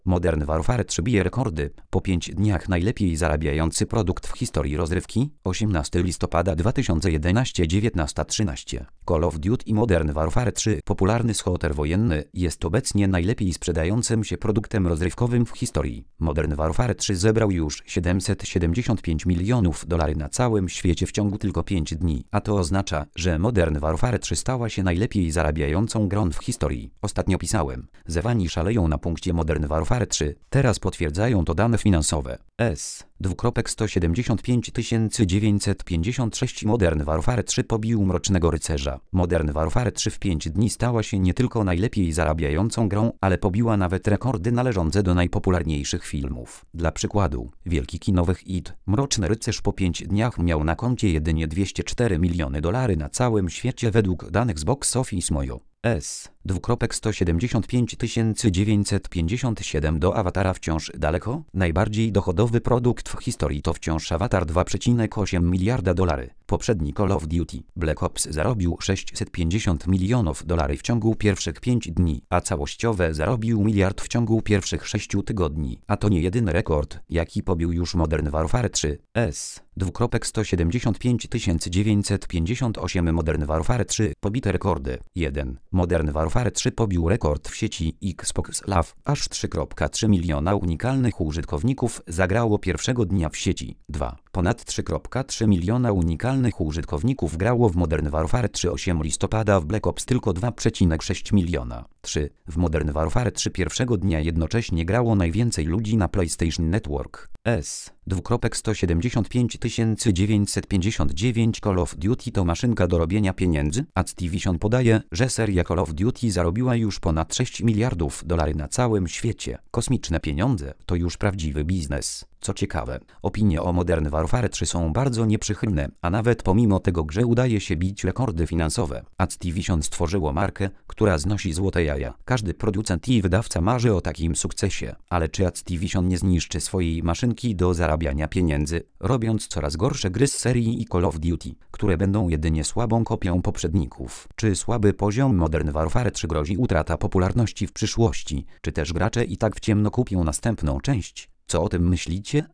Modern Warfare 3 bije rekordy. Po 5 dniach najlepiej zarabiający produkt w historii rozrywki. 18 listopada 2011 19:13. Call of Duty i Modern Warfare 3. Popularny shooter wojenny jest obecnie najlepiej sprzedającym się produktem rozrywkowym w historii. Modern Warfare 3 zebrał już $775 milionów na całym świecie w ciągu tylko 5 dni. A to oznacza, że Modern Warfare 3 stała się najlepiej zarabiającą grą w historii. Ostatnio pisałem. Zewani szaleją na punkcie Modern Warfare 3. Teraz potwierdzają to dane finansowe. $175 956. Modern Warfare 3 pobił Mrocznego Rycerza. Modern Warfare 3 w 5 dni stała się nie tylko najlepiej zarabiającą grą, ale pobiła nawet rekordy należące do najpopularniejszych filmów. Dla przykładu, wielki kinowy hit Mroczny Rycerz po 5 dniach miał na koncie jedynie $204 miliony na całym świecie według danych z Box Office Mojo. $175 957. Do Awatara wciąż daleko? Najbardziej dochodowy produkt w historii to wciąż Avatar $2,8 miliarda. Poprzedni Call of Duty Black Ops zarobił $650 milionów w ciągu pierwszych 5 dni, a całościowe zarobił $1 miliard w ciągu pierwszych 6 tygodni. A to nie jedyny rekord, jaki pobił już Modern Warfare 3. $175 958. Modern Warfare 3 pobite rekordy. 1. Modern Warfare 3 pobił rekord w sieci Xbox Live. Aż 3,3 miliona unikalnych użytkowników zagrało pierwszego dnia w sieci. 2. Ponad 3,3 miliona unikalnych użytkowników grało w Modern Warfare 3. 8 listopada w Black Ops tylko 2,6 miliona. 3. W Modern Warfare 3 pierwszego dnia jednocześnie grało najwięcej ludzi na PlayStation Network. $175 959. Call of Duty to maszynka do robienia pieniędzy. Activision podaje, że seria Call of Duty zarobiła już ponad $6 miliardów na całym świecie. Kosmiczne pieniądze to już prawdziwy biznes. Co ciekawe, opinie o Modern Warfare 3 są bardzo nieprzychylne, a nawet pomimo tego grze udaje się bić rekordy finansowe. Activision stworzyło markę, która znosi złote jaja. Każdy producent i wydawca marzy o takim sukcesie. Ale czy Activision nie zniszczy swojej maszynki do zarabiania pieniędzy, robiąc coraz gorsze gry z serii i Call of Duty, które będą jedynie słabą kopią poprzedników? Czy słaby poziom Modern Warfare 3 grozi utrata popularności w przyszłości? Czy też gracze i tak w ciemno kupią następną część? Co o tym myślicie?